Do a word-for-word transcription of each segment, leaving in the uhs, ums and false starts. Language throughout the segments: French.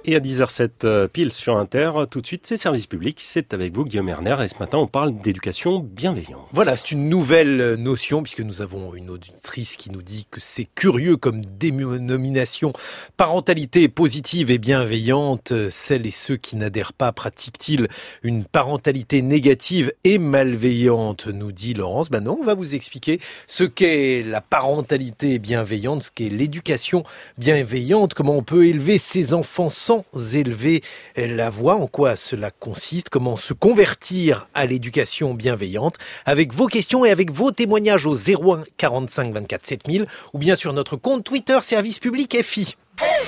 Et à dix heures sept pile sur Inter, tout de suite c'est Service Public, c'est avec vous Guillaume Erner et ce matin on parle d'éducation bienveillante. Voilà, c'est une nouvelle notion puisque nous avons une auditrice qui nous dit que c'est curieux comme dénomination. Parentalité positive et bienveillante, celles et ceux qui n'adhèrent pas pratiquent-ils une parentalité négative et malveillante, nous dit Laurence. Ben non, on va vous expliquer ce qu'est la parentalité bienveillante, ce qu'est l'éducation bienveillante, comment on peut élever ses enfants sans élever la voix, en quoi cela consiste, comment se convertir à l'éducation bienveillante, avec vos questions et avec vos témoignages au zéro un quarante-cinq vingt-quatre sept mille ou bien sur notre compte Twitter Service Public F I.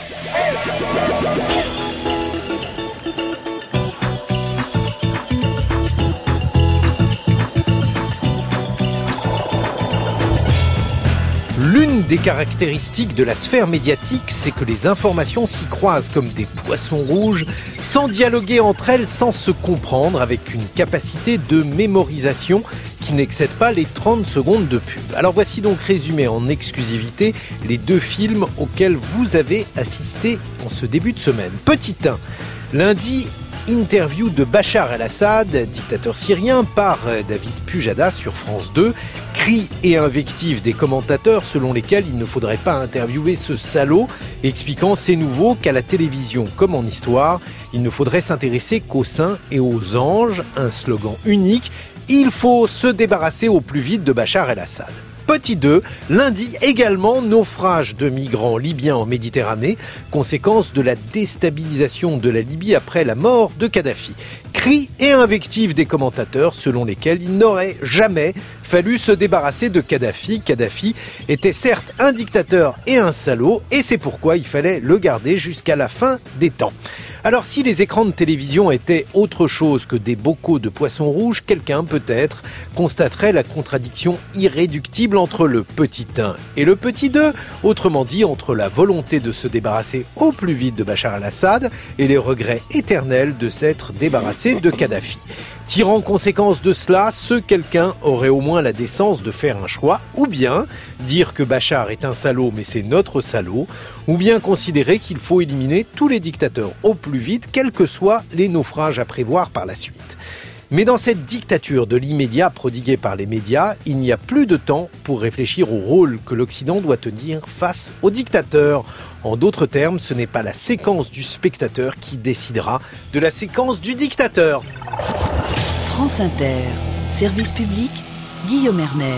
L'une des caractéristiques de la sphère médiatique, c'est que les informations s'y croisent comme des poissons rouges, sans dialoguer entre elles, sans se comprendre, avec une capacité de mémorisation qui n'excède pas les trente secondes de pub. Alors voici donc résumé en exclusivité les deux films auxquels vous avez assisté en ce début de semaine. Petit un, lundi, interview de Bachar el-Assad, dictateur syrien, par David Pujada sur France deux. Cris et invectives des commentateurs selon lesquels il ne faudrait pas interviewer ce salaud, expliquant c'est nouveau qu'à la télévision comme en histoire, il ne faudrait s'intéresser qu'aux saints et aux anges, un slogan unique. Il faut se débarrasser au plus vite de Bachar el-Assad. Petit deux, lundi également, naufrage de migrants libyens en Méditerranée, conséquence de la déstabilisation de la Libye après la mort de Kadhafi. Cris et invectives des commentateurs selon lesquels il n'aurait jamais fallu se débarrasser de Kadhafi. Kadhafi était certes un dictateur et un salaud, et c'est pourquoi il fallait le garder jusqu'à la fin des temps. Alors si les écrans de télévision étaient autre chose que des bocaux de poissons rouges, quelqu'un peut-être constaterait la contradiction irréductible entre le petit un et le petit deux, autrement dit entre la volonté de se débarrasser au plus vite de Bachar el-Assad et les regrets éternels de s'être débarrassé de Kadhafi. Tirant conséquence de cela, ce quelqu'un aurait au moins la décence de faire un choix, ou bien dire que Bachar est un salaud mais c'est notre salaud, ou bien considérer qu'il faut éliminer tous les dictateurs au plus vite, quels que soient les naufrages à prévoir par la suite. Mais dans cette dictature de l'immédiat prodiguée par les médias, il n'y a plus de temps pour réfléchir au rôle que l'Occident doit tenir face au dictateur. En d'autres termes, ce n'est pas la séquence du spectateur qui décidera de la séquence du dictateur. France Inter, Service Public, Guillaume Erner.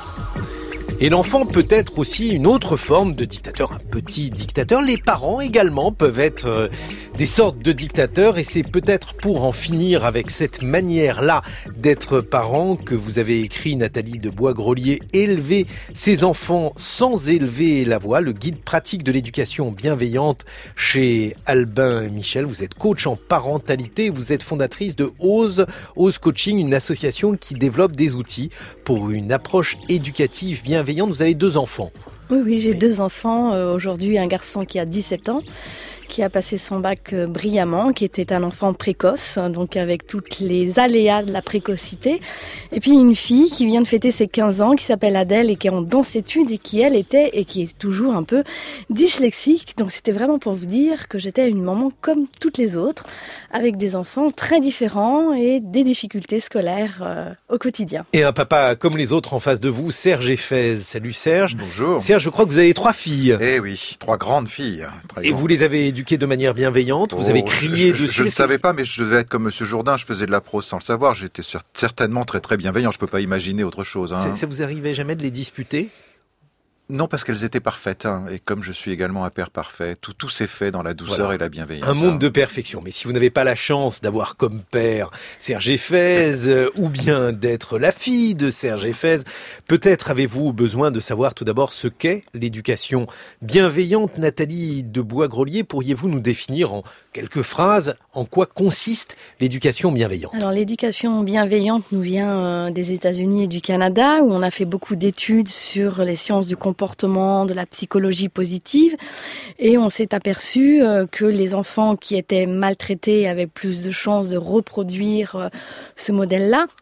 Et l'enfant peut être aussi une autre forme de dictateur, un petit dictateur. Les parents également peuvent être euh, des sortes de dictateurs et c'est peut-être pour en finir avec cette manière-là d'être parent que vous avez écrit, Nathalie de Bois-Grelier, Élever ses enfants sans élever la voix, le guide pratique de l'éducation bienveillante chez Albin et Michel. Vous êtes coach en parentalité, vous êtes fondatrice de Ose, Ose Coaching, une association qui développe des outils pour une approche éducative bienveillante. Vous avez deux enfants. Oui, oui, j'ai deux enfants. Euh, aujourd'hui, un garçon qui a dix-sept ans, qui a passé son bac euh, brillamment, qui était un enfant précoce, donc avec toutes les aléas de la précocité. Et puis une fille qui vient de fêter ses quinze ans, qui s'appelle Adèle et qui est en danse-études et qui, elle, était et qui est toujours un peu dyslexique. Donc c'était vraiment pour vous dire que j'étais une maman comme toutes les autres, avec des enfants très différents et des difficultés scolaires euh, au quotidien. Et un papa comme les autres en face de vous, Serge Effez. Salut Serge. Bonjour. Serge, je crois que vous avez trois filles. Eh oui, trois grandes filles. Très et grandes. vous les avez éduquées de manière bienveillante, vous Oh, avez crié je, je, dessus. je ne savais pas, mais je devais être comme Monsieur Jourdain, je faisais de la prose sans le savoir, j'étais cer- certainement très très bienveillant, je peux pas imaginer autre chose. Hein. Ça, ça vous arrivait jamais de les disputer ? Non, parce qu'elles étaient parfaites, hein. Et comme je suis également un père parfait, tout, tout s'est fait dans la douceur Voilà. et la bienveillance. Un monde hein. de perfection. Mais si vous n'avez pas la chance d'avoir comme père Serge Effez, euh, ou bien d'être la fille de Serge Effez, peut-être avez-vous besoin de savoir tout d'abord ce qu'est l'éducation bienveillante. Nathalie de Bois-Grelier, pourriez-vous nous définir en quelques phrases en quoi consiste l'éducation bienveillante ? Alors l'éducation bienveillante nous vient euh, des États-Unis et du Canada, où on a fait beaucoup d'études sur les sciences du comportement, de la psychologie positive, et on s'est aperçu euh, que les enfants qui étaient maltraités avaient plus de chances de reproduire euh, ce modèle-là.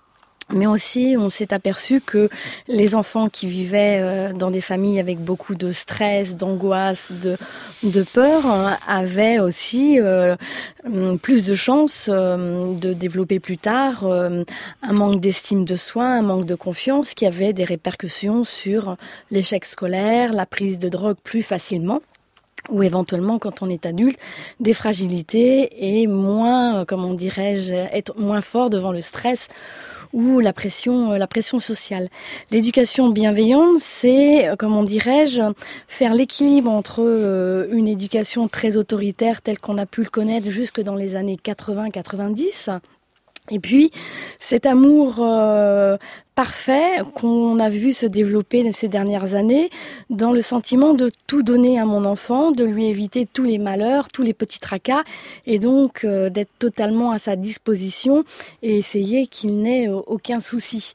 Mais aussi, on s'est aperçu que les enfants qui vivaient dans des familles avec beaucoup de stress, d'angoisse, de, de peur, avaient aussi euh, plus de chances de développer plus tard euh, un manque d'estime de soi, un manque de confiance qui avait des répercussions sur l'échec scolaire, la prise de drogue plus facilement, ou éventuellement, quand on est adulte, des fragilités et moins, comment dirais-je, être moins fort devant le stress ou la pression, la pression sociale. L'éducation bienveillante, c'est, comment dirais-je, faire l'équilibre entre euh, une éducation très autoritaire telle qu'on a pu le connaître jusque dans les années quatre-vingts quatre-vingt-dix, et puis cet amour euh, parfait qu'on a vu se développer ces dernières années dans le sentiment de tout donner à mon enfant, de lui éviter tous les malheurs, tous les petits tracas, et donc euh, d'être totalement à sa disposition et essayer qu'il n'ait aucun souci.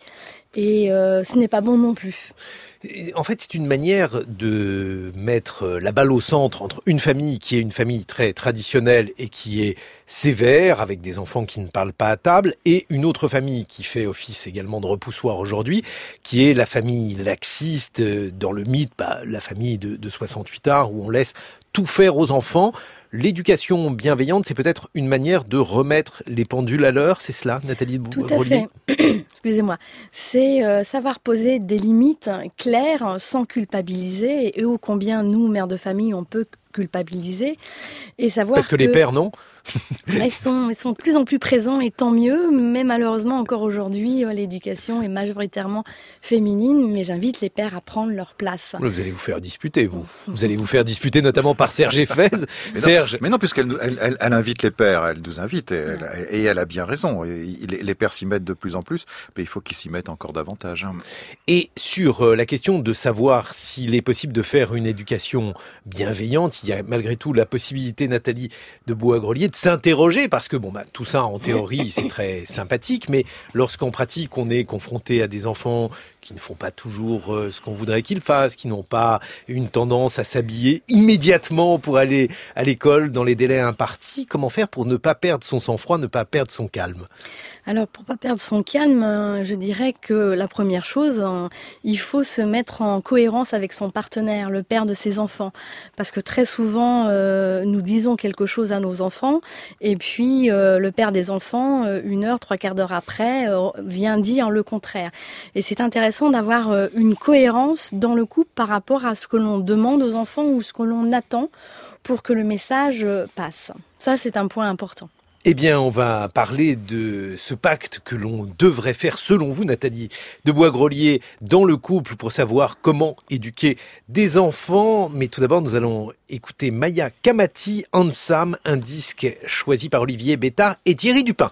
Et euh, ce n'est pas bon non plus. En fait, c'est une manière de mettre la balle au centre entre une famille qui est une famille très traditionnelle et qui est sévère, avec des enfants qui ne parlent pas à table, et une autre famille qui fait office également de repoussoir aujourd'hui, qui est la famille laxiste, dans le mythe, bah, la famille de, de soixante-huit arts, où on laisse tout faire aux enfants. L'éducation bienveillante, c'est peut-être une manière de remettre les pendules à l'heure, c'est cela, Nathalie de Tout à fait. Excusez-moi. C'est euh, savoir poser des limites claires sans culpabiliser, et ô combien nous, mères de famille, on peut culpabiliser, et savoir Parce que, que... les pères, non Ils sont, ils sont de plus en plus présents et tant mieux, mais malheureusement encore aujourd'hui l'éducation est majoritairement féminine, mais j'invite les pères à prendre leur place. Vous allez vous faire disputer, vous. Vous allez vous faire disputer notamment par Serge Effez. Mais Serge. Non, mais non, puisqu'elle elle, elle, elle invite les pères, elle nous invite, et elle, et elle a bien raison. Et les, les pères s'y mettent de plus en plus, mais il faut qu'ils s'y mettent encore davantage. Et sur la question de savoir s'il est possible de faire une éducation bienveillante, il y a malgré tout la possibilité, Nathalie de Bois-Grelier, de s'interroger, parce que bon, bah, tout ça en théorie c'est très sympathique, mais lorsqu'en pratique on est confronté à des enfants qui ne font pas toujours euh, ce qu'on voudrait qu'ils fassent, qui n'ont pas une tendance à s'habiller immédiatement pour aller à l'école dans les délais impartis, comment faire pour ne pas perdre son sang-froid, ne pas perdre son calme? Alors, pour pas perdre son calme, je dirais que la première chose, il faut se mettre en cohérence avec son partenaire, le père de ses enfants. Parce que très souvent, euh, nous disons quelque chose à nos enfants, et puis euh, le père des enfants, une heure, trois quarts d'heure après, euh, vient dire le contraire. Et c'est intéressant d'avoir euh, une cohérence dans le couple par rapport à ce que l'on demande aux enfants ou ce que l'on attend pour que le message passe. Ça, c'est un point important. Eh bien, on va parler de ce pacte que l'on devrait faire, selon vous, Nathalie de Bois-Grelier, dans le couple pour savoir comment éduquer des enfants. Mais tout d'abord, nous allons écouter Maya Kamati, Handsome, un disque choisi par Olivier Beta et Thierry Dupin.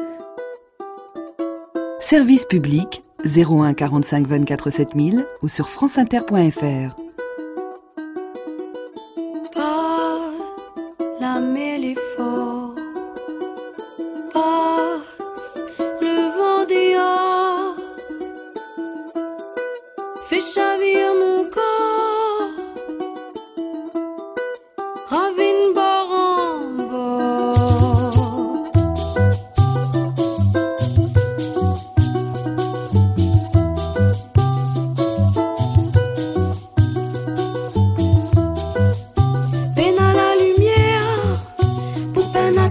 Service public, zéro un quarante-cinq vingt-quatre sept mille ou sur franceinter point f r. Passe la méliphore. Passe le vent dehors, fais chavir mon corps, ravine bord en bord. Peine à la lumière, pour peine à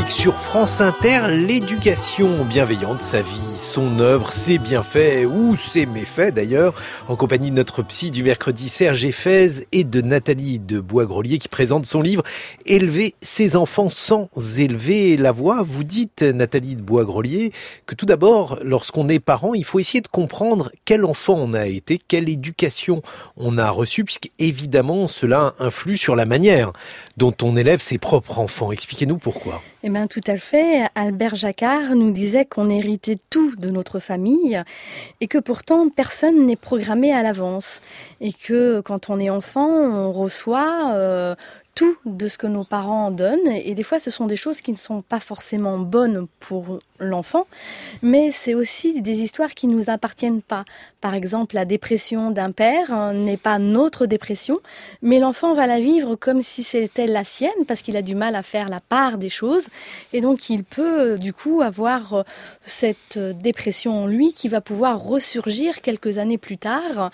public sur France Inter, l'éducation bienveillante, sa vie, son œuvre, ses bienfaits ou ses méfaits d'ailleurs, en compagnie de notre psy du mercredi Serge Effez et de Nathalie de Bois-Grelier qui présente son livre « Élever ses enfants sans élever la voix ». Vous dites, Nathalie de Bois-Grelier, que tout d'abord, lorsqu'on est parent, il faut essayer de comprendre quel enfant on a été, quelle éducation on a reçue, puisqu'évidemment cela influe sur la manière dont on élève ses propres enfants. Expliquez-nous pourquoi. Eh bien, tout à fait. Albert Jacquard nous disait qu'on héritait tout de notre famille et que pourtant personne n'est programmé à l'avance. Et que quand on est enfant, on reçoit euh, tout de ce que nos parents donnent. Et des fois, ce sont des choses qui ne sont pas forcément bonnes pour l'enfant, mais c'est aussi des histoires qui ne nous appartiennent pas. Par exemple, la dépression d'un père n'est pas notre dépression, mais l'enfant va la vivre comme si c'était la sienne, parce qu'il a du mal à faire la part des choses. Et donc, il peut, du coup, avoir cette dépression en lui qui va pouvoir ressurgir quelques années plus tard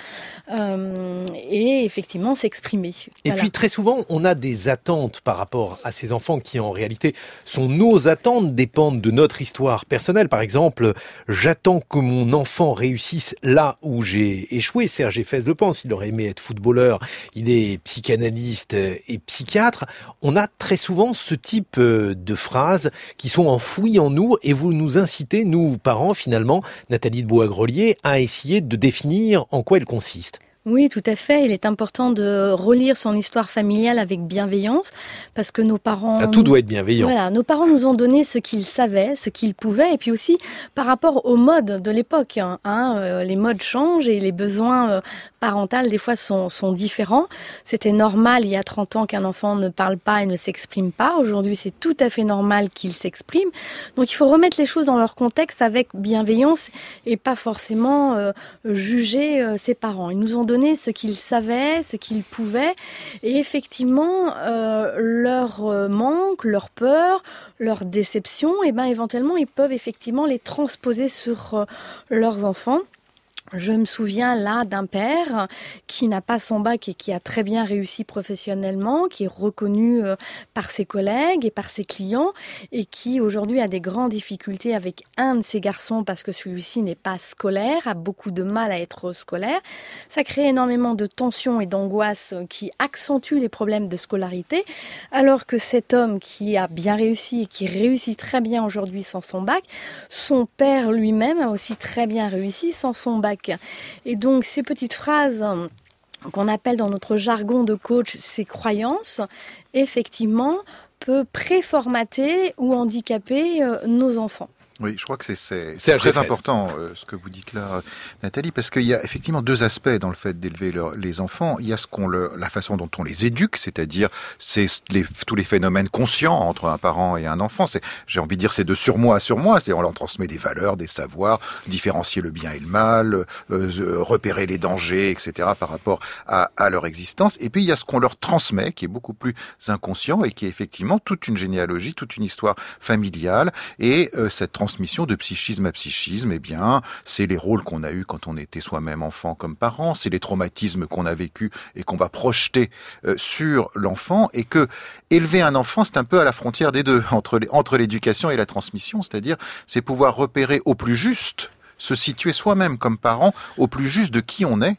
euh, et effectivement s'exprimer. Et voilà. Puis, très souvent, on a des attentes par rapport à ces enfants qui, en réalité, sont nos attentes, dépendent de notre histoire personnelle. Par exemple, j'attends que mon enfant réussisse là où j'ai échoué. Serge Effez le pense, il aurait aimé être footballeur, il est psychanalyste et psychiatre. On a très souvent ce type de phrases qui sont enfouies en nous et vous nous incitez, nous parents finalement, Nathalie de Bois-Grelier, à essayer de définir en quoi elles consistent. Oui, tout à fait. Il est important de relire son histoire familiale avec bienveillance parce que nos parents... Ah, tout doit être bienveillant. Voilà, nos parents nous ont donné ce qu'ils savaient, ce qu'ils pouvaient, et puis aussi par rapport aux modes de l'époque. Hein, euh, les modes changent et les besoins euh, parentaux des fois sont, sont différents. C'était normal il y a trente ans qu'un enfant ne parle pas et ne s'exprime pas. Aujourd'hui, c'est tout à fait normal qu'il s'exprime. Donc il faut remettre les choses dans leur contexte avec bienveillance et pas forcément euh, juger euh, ses parents. Ils nous ont donné ce qu'ils savaient, ce qu'ils pouvaient, et effectivement, euh, leur manque, leur peur, leur déception, et ben éventuellement, ils peuvent effectivement les transposer sur euh, leurs enfants. Je me souviens là d'un père qui n'a pas son bac et qui a très bien réussi professionnellement, qui est reconnu par ses collègues et par ses clients et qui aujourd'hui a des grandes difficultés avec un de ses garçons parce que celui-ci n'est pas scolaire, a beaucoup de mal à être scolaire. Ça crée énormément de tensions et d'angoisse qui accentuent les problèmes de scolarité, alors que cet homme qui a bien réussi et qui réussit très bien aujourd'hui sans son bac, son père lui-même a aussi très bien réussi sans son bac. Et donc ces petites phrases qu'on appelle dans notre jargon de coach ces croyances, effectivement, peut préformater ou handicaper euh, nos enfants. Oui, je crois que c'est, c'est, c'est très important euh, ce que vous dites là, Nathalie, parce qu'il y a effectivement deux aspects dans le fait d'élever leur, les enfants. Il y a ce qu'on le, la façon dont on les éduque, c'est-à-dire c'est les, tous les phénomènes conscients entre un parent et un enfant. C'est, j'ai envie de dire, c'est de surmoi à surmoi. C'est on leur transmet des valeurs, des savoirs, différencier le bien et le mal, euh, repérer les dangers, et cetera par rapport à, à leur existence. Et puis il y a ce qu'on leur transmet, qui est beaucoup plus inconscient et qui est effectivement toute une généalogie, toute une histoire familiale et euh, cette transmission transmission de psychisme à psychisme, eh bien, c'est les rôles qu'on a eus quand on était soi-même enfant comme parent, c'est les traumatismes qu'on a vécus et qu'on va projeter euh, sur l'enfant, et que élever un enfant, c'est un peu à la frontière des deux, entre, les, entre l'éducation et la transmission, c'est-à-dire, c'est pouvoir repérer au plus juste, se situer soi-même comme parent au plus juste de qui on est,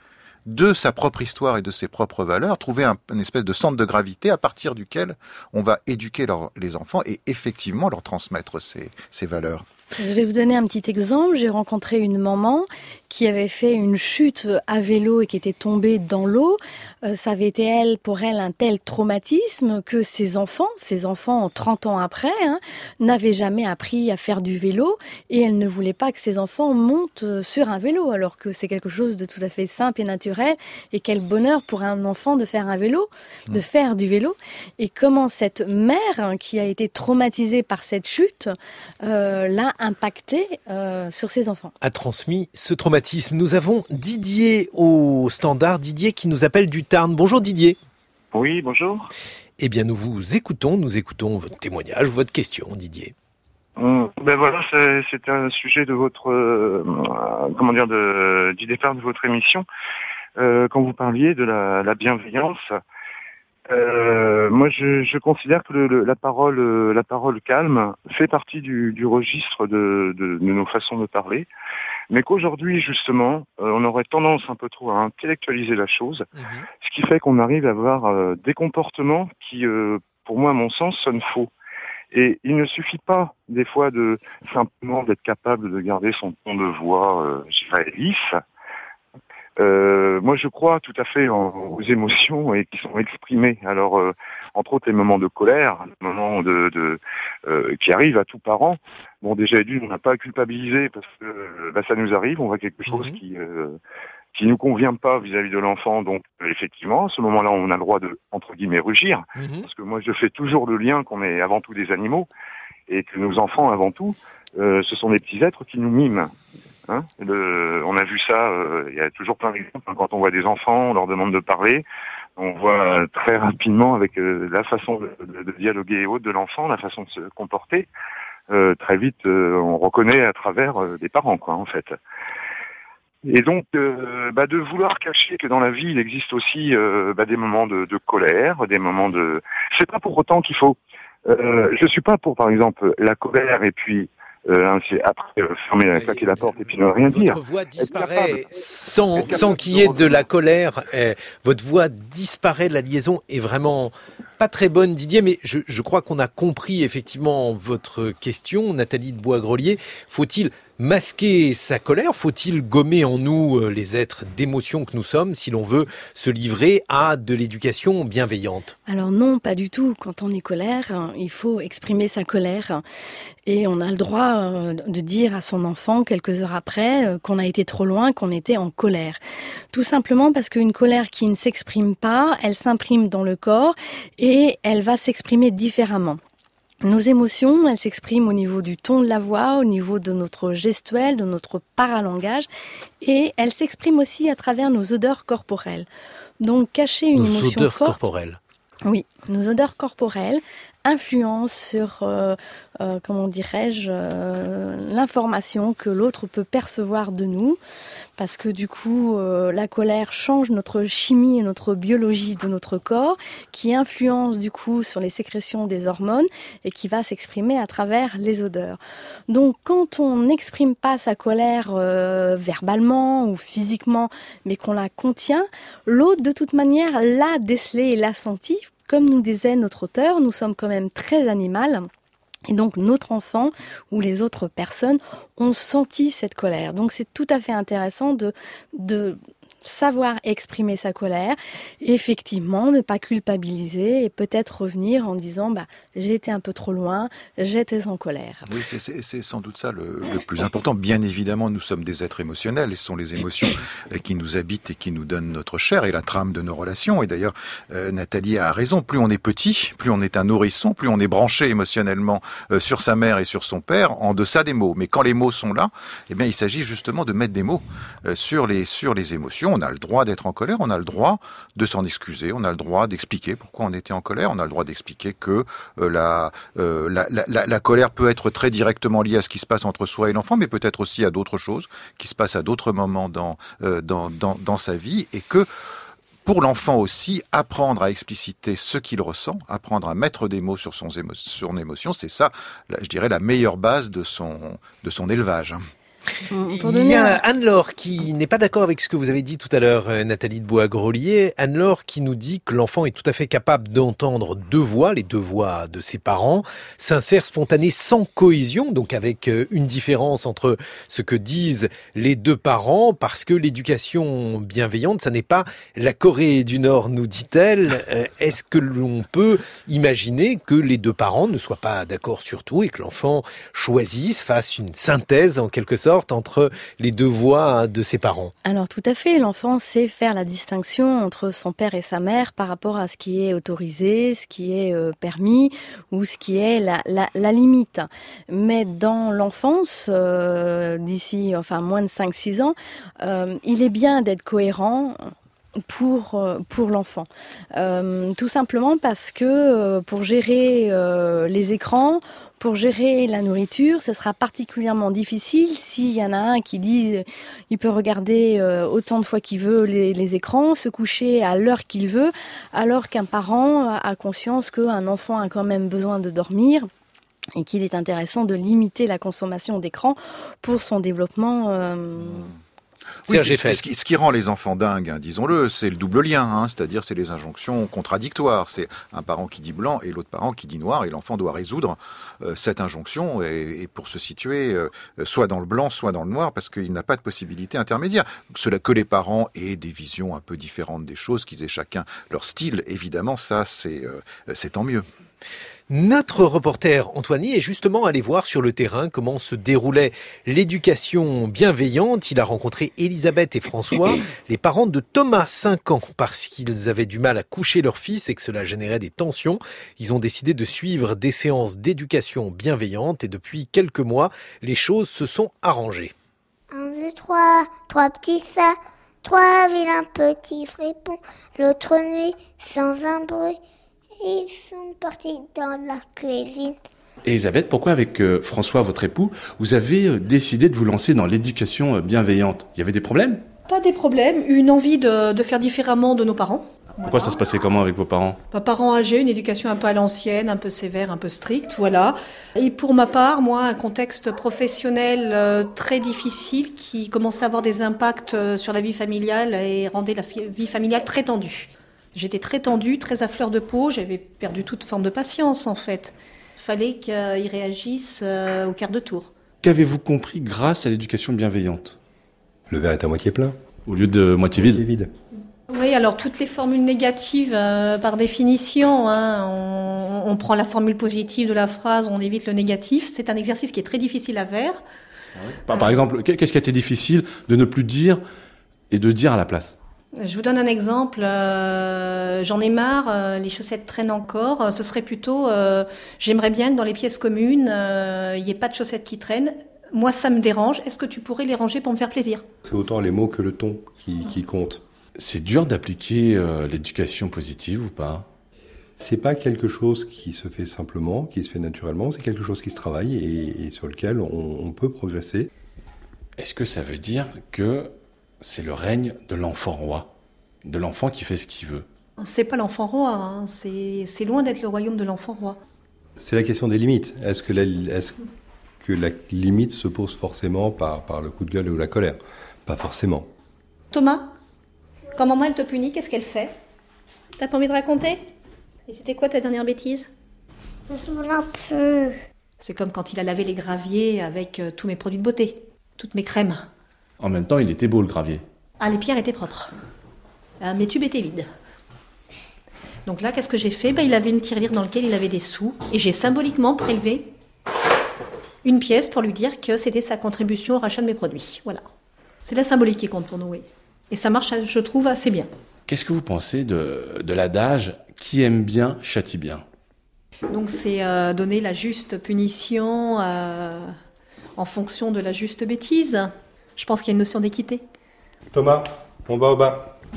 de sa propre histoire et de ses propres valeurs, trouver un, une espèce de centre de gravité à partir duquel on va éduquer leur, les enfants et effectivement leur transmettre ces, ces valeurs. Je vais vous donner un petit exemple. J'ai rencontré une maman qui avait fait une chute à vélo et qui était tombée dans l'eau. Euh, ça avait été elle, pour elle un tel traumatisme que ses enfants, ses enfants trente ans après, hein, n'avaient jamais appris à faire du vélo et elle ne voulait pas que ses enfants montent sur un vélo alors que c'est quelque chose de tout à fait simple et naturel. Et quel bonheur pour un enfant de faire un vélo, de faire du vélo. Et comment cette mère hein, qui a été traumatisée par cette chute euh, l'a impacté euh, sur ses enfants. A transmis ce traumatisme. Nous avons Didier au standard. Didier qui nous appelle du Tarn. Bonjour Didier. Oui, bonjour. Eh bien, nous vous écoutons. Nous écoutons votre témoignage, votre question, Didier. Hum, ben voilà, c'est, c'est un sujet de votre, euh, comment dire, de, du départ de votre émission. Euh, quand vous parliez de la, la bienveillance, Euh, moi, je, je considère que le, le, la parole, euh, la parole calme fait partie du, du registre de, de, de nos façons de parler, mais qu'aujourd'hui, justement, euh, on aurait tendance un peu trop à intellectualiser la chose, mmh. ce qui fait qu'on arrive à avoir euh, des comportements qui, euh, pour moi, à mon sens, sonnent faux. Et il ne suffit pas, des fois, de simplement d'être capable de garder son ton de voix, euh, je dirais, lisse. Euh, moi, je crois tout à fait en, aux émotions et qui sont exprimées. Alors, euh, entre autres, les moments de colère, les moments de, de euh, qui arrivent à tout parent. Bon, déjà, d'une, on n'a pas à culpabiliser parce que euh, bah, ça nous arrive. On voit quelque chose mmh. qui euh, qui nous convient pas vis-à-vis de l'enfant. Donc, euh, effectivement, à ce moment-là, on a le droit de entre guillemets rugir, mmh. parce que moi, je fais toujours le lien qu'on est avant tout des animaux et que nos enfants, avant tout, euh, ce sont des petits êtres qui nous miment. Hein, le, on a vu ça, euh, il y a toujours plein d'exemples. Hein, quand on voit des enfants, on leur demande de parler, on voit euh, très rapidement avec euh, la façon de, de, de dialoguer et autres de l'enfant, la façon de se comporter, euh, très vite euh, on reconnaît à travers euh, des parents, quoi, en fait. Et donc, euh, bah, de vouloir cacher que dans la vie il existe aussi euh, bah, des moments de, de colère, des moments de. C'est pas pour autant qu'il faut. Euh, je suis pas pour, par exemple, la colère et puis. Euh, ainsi, après euh, fermer, claquer la porte et puis ne rien votre dire. Votre voix disparaît sans, sans qu'il y ait de la colère. Eh, votre voix disparaît, la liaison est vraiment pas très bonne, Didier, mais je, je crois qu'on a compris effectivement votre question, Nathalie de Bois-Grelier. Faut-il masquer sa colère ? Faut-il gommer en nous les êtres d'émotion que nous sommes si l'on veut se livrer à de l'éducation bienveillante ? Alors non, pas du tout. Quand on est colère, il faut exprimer sa colère. Et on a le droit de dire à son enfant, quelques heures après, qu'on a été trop loin, qu'on était en colère. Tout simplement parce qu'une colère qui ne s'exprime pas, elle s'imprime dans le corps et elle va s'exprimer différemment. Nos émotions, elles s'expriment au niveau du ton de la voix, au niveau de notre gestuelle, de notre paralangage, et elles s'expriment aussi à travers nos odeurs corporelles. Donc, cacher une nos émotion odeurs forte... corporelles. Oui, nos odeurs corporelles influencent sur, euh, euh, comment dirais-je, euh, l'information que l'autre peut percevoir de nous, parce que du coup, euh, la colère change notre chimie et notre biologie de notre corps, qui influence du coup sur les sécrétions des hormones et qui va s'exprimer à travers les odeurs. Donc, quand on n'exprime pas sa colère euh, verbalement ou physiquement, mais qu'on la contient, l'autre, de toute manière, l'a décelé et l'a senti. Comme nous disait notre auteur, nous sommes quand même très animal. Et donc, notre enfant ou les autres personnes ont senti cette colère. Donc, c'est tout à fait intéressant de, de savoir exprimer sa colère, effectivement, ne pas culpabiliser et peut-être revenir en disant bah, « j'ai été un peu trop loin, j'étais en colère ». Oui, c'est, c'est, c'est sans doute ça le, le plus important. Bien évidemment, nous sommes des êtres émotionnels et ce sont les émotions qui nous habitent et qui nous donnent notre chair et la trame de nos relations. Et d'ailleurs, euh, Nathalie a raison, plus on est petit, plus on est un nourrisson, plus on est branché émotionnellement euh, sur sa mère et sur son père en deçà des mots. Mais quand les mots sont là, eh bien, il s'agit justement de mettre des mots euh, sur les, sur les émotions. On a le droit d'être en colère, on a le droit de s'en excuser, on a le droit d'expliquer pourquoi on était en colère, on a le droit d'expliquer que euh, la, euh, la, la, la, la colère peut être très directement liée à ce qui se passe entre soi et l'enfant, mais peut-être aussi à d'autres choses qui se passent à d'autres moments dans, euh, dans, dans, dans sa vie, et que pour l'enfant aussi, apprendre à expliciter ce qu'il ressent, apprendre à mettre des mots sur son, émo- sur son émotion, c'est ça, je dirais, la meilleure base de son, de son élevage. Il y a Anne-Laure qui n'est pas d'accord avec ce que vous avez dit tout à l'heure, Nathalie de Bois-Grelier. Anne-Laure qui nous dit que l'enfant est tout à fait capable d'entendre deux voix, les deux voix de ses parents, sincère, spontané, sans cohésion, donc avec une différence entre ce que disent les deux parents, parce que l'éducation bienveillante, ça n'est pas la Corée du Nord, nous dit-elle. Est-ce que l'on peut imaginer que les deux parents ne soient pas d'accord sur tout et que l'enfant choisisse, fasse une synthèse en quelque sorte entre les deux voix de ses parents? Alors tout à fait, l'enfant sait faire la distinction entre son père et sa mère par rapport à ce qui est autorisé, ce qui est euh, permis ou ce qui est la, la, la limite. Mais dans l'enfance, euh, d'ici enfin moins de cinq six ans, euh, il est bien d'être cohérent pour pour l'enfant. Euh, tout simplement parce que euh, pour gérer euh, les écrans, Pour gérer la nourriture, ce sera particulièrement difficile s'il y en a un qui dit euh, il peut regarder euh, autant de fois qu'il veut les, les écrans, se coucher à l'heure qu'il veut, alors qu'un parent a conscience qu'un enfant a quand même besoin de dormir et qu'il est intéressant de limiter la consommation d'écran pour son développement. Euh... Oui, c'est, c'est, ce, qui, ce qui rend les enfants dingues, hein, disons-le, c'est le double lien, hein, c'est-à-dire c'est les injonctions contradictoires. C'est un parent qui dit blanc et l'autre parent qui dit noir, et l'enfant doit résoudre euh, cette injonction et, et pour se situer euh, soit dans le blanc, soit dans le noir, parce qu'il n'a pas de possibilité intermédiaire. Cela que les parents aient des visions un peu différentes des choses, qu'ils aient chacun leur style, évidemment, ça c'est, euh, c'est tant mieux. Notre reporter Antoine Ly est justement allé voir sur le terrain comment se déroulait l'éducation bienveillante. Il a rencontré Elisabeth et François, les parents de Thomas, cinq ans. Parce qu'ils avaient du mal à coucher leur fils et que cela générait des tensions, ils ont décidé de suivre des séances d'éducation bienveillante et depuis quelques mois, les choses se sont arrangées. Un, deux, trois, trois petits ça, trois vilains petits fripons, l'autre nuit sans un bruit. Ils sont partis dans la cuisine. Elisabeth, pourquoi avec euh, François, votre époux, vous avez euh, décidé de vous lancer dans l'éducation euh, bienveillante ? Il y avait des problèmes ? Pas des problèmes, une envie de, de faire différemment de nos parents. Pourquoi voilà. Ça se passait comment avec vos parents ? Bah, parents âgés, une éducation un peu à l'ancienne, un peu sévère, un peu stricte, voilà. Et pour ma part, moi, un contexte professionnel euh, très difficile qui commençait à avoir des impacts euh, sur la vie familiale et rendait la vie familiale très tendue. J'étais très tendue, très à fleur de peau, j'avais perdu toute forme de patience en fait. Il fallait qu'ils réagissent euh, au quart de tour. Qu'avez-vous compris grâce à l'éducation bienveillante ? Le verre est à moitié plein. Au lieu de moitié vide. Moitié vide. Oui, alors toutes les formules négatives, euh, par définition, hein, on, on prend la formule positive de la phrase, on évite le négatif. C'est un exercice qui est très difficile à faire. Par, par exemple, qu'est-ce qui a été difficile de ne plus dire et de dire à la place ? Je vous donne un exemple, euh, j'en ai marre, euh, les chaussettes traînent encore, euh, ce serait plutôt, euh, j'aimerais bien que dans les pièces communes, il euh, n'y ait pas de chaussettes qui traînent. Moi, ça me dérange, est-ce que tu pourrais les ranger pour me faire plaisir ? C'est autant les mots que le ton qui, qui comptent. C'est dur d'appliquer euh, l'éducation positive ou pas ? C'est pas quelque chose qui se fait simplement, qui se fait naturellement, c'est quelque chose qui se travaille et, et sur lequel on, on peut progresser. Est-ce que ça veut dire que c'est le règne de l'enfant roi, de l'enfant qui fait ce qu'il veut ? C'est pas l'enfant roi, hein. c'est, c'est loin d'être le royaume de l'enfant roi. C'est la question des limites. Est-ce que la, est-ce que la limite se pose forcément par, par le coup de gueule ou la colère ? Pas forcément. Thomas, quand maman elle te punit, qu'est-ce qu'elle fait ? T'as pas envie de raconter ? Et c'était quoi ta dernière bêtise ? Je me un peu. C'est comme quand il a lavé les graviers avec euh, tous mes produits de beauté, toutes mes crèmes. En même temps, il était beau le gravier. Ah, les pierres étaient propres. Ah, mes tubes étaient vides. Donc là, qu'est-ce que j'ai fait ? Ben, il avait une tirelire dans laquelle il avait des sous. Et j'ai symboliquement prélevé une pièce pour lui dire que c'était sa contribution au rachat de mes produits. Voilà. C'est la symbolique qui compte pour nous, oui. Et ça marche, je trouve, assez bien. Qu'est-ce que vous pensez de, de l'adage « qui aime bien, châtie bien » ? Donc c'est euh, donner la juste punition euh, en fonction de la juste bêtise. Je pense qu'il y a une notion d'équité. Thomas, on va au bain.